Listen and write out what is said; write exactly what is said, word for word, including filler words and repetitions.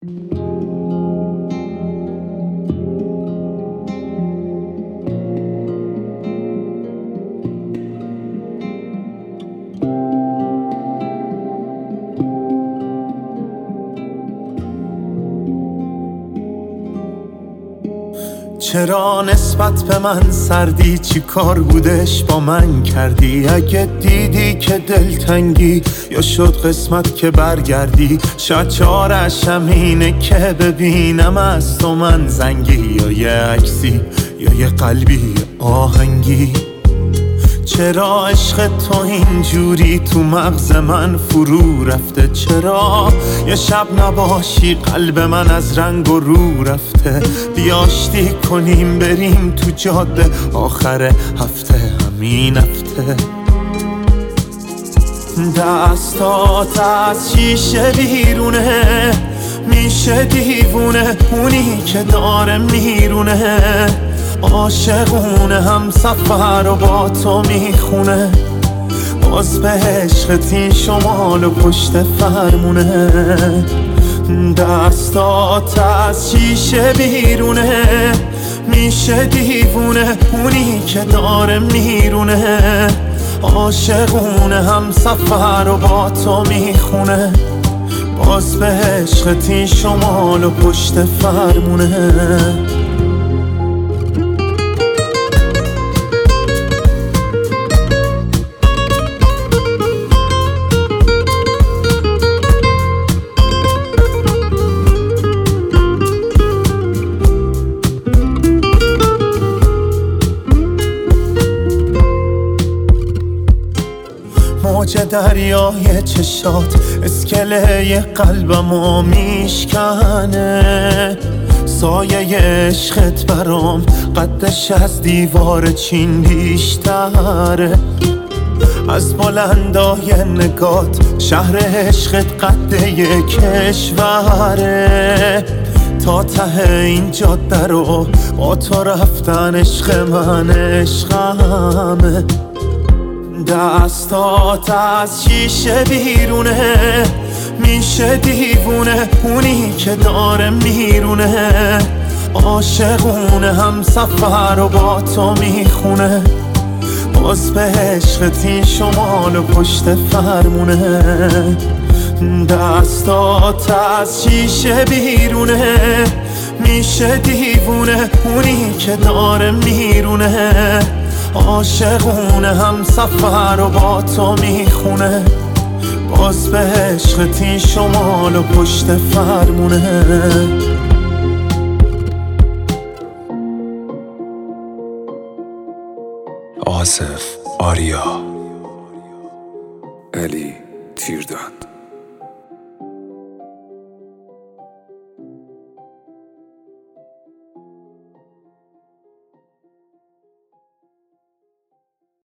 چرا نسبت به من سردی؟ چی کار بودش با من کردی؟ اگه دیدی که دلتنگی یا شد قسمت که برگردی، شاید چارش همینه که ببینم از تو من زنگی، یا یه عکسی یا یه قلبی آهنگی. چرا عشق تو اینجوری تو مغز من فرو رفته؟ چرا یه شب نباشی قلب من از رنگ و رو رفته؟ بیاشتی کنیم بریم تو جاده آخر هفته، همین هفته. دستات از شیشه بیرونه، میشه دیوونه اونی که داره میرونه. عاشقونه هم سفر و با تو میخونه، باز به عشقت این شمال و پشت فرمونه. دستات از شیشه بیرونه، میشه دیوونه اونی که داره میرونه. عاشقونه هم سفر و با تو میخونه، باز به عشقت این شمال و پشت فرمونه. موج دریای چشات اسکله قلبمو میشکنه. سایه عشقت برام قدش از دیوار چین بیشتره. از بلندای نگات شهر عشقت قده کشوره. تا ته این جاده رو با تو رفتن عشق من عشقمه. دستات از شیشه بیرونه، میشه دیوونه اونی که داره میرونه. عاشقونه هم سفر و با تو میخونه، باز به عشقت این شمال و پشت فرمونه. دستات از شیشه بیرونه، میشه دیوونه اونی که داره میرونه. عاشقونه هم سفر و با تو میخونه، باز به عشقت این شمال و پشت فرمونه. آصف آریا، علی تیردان.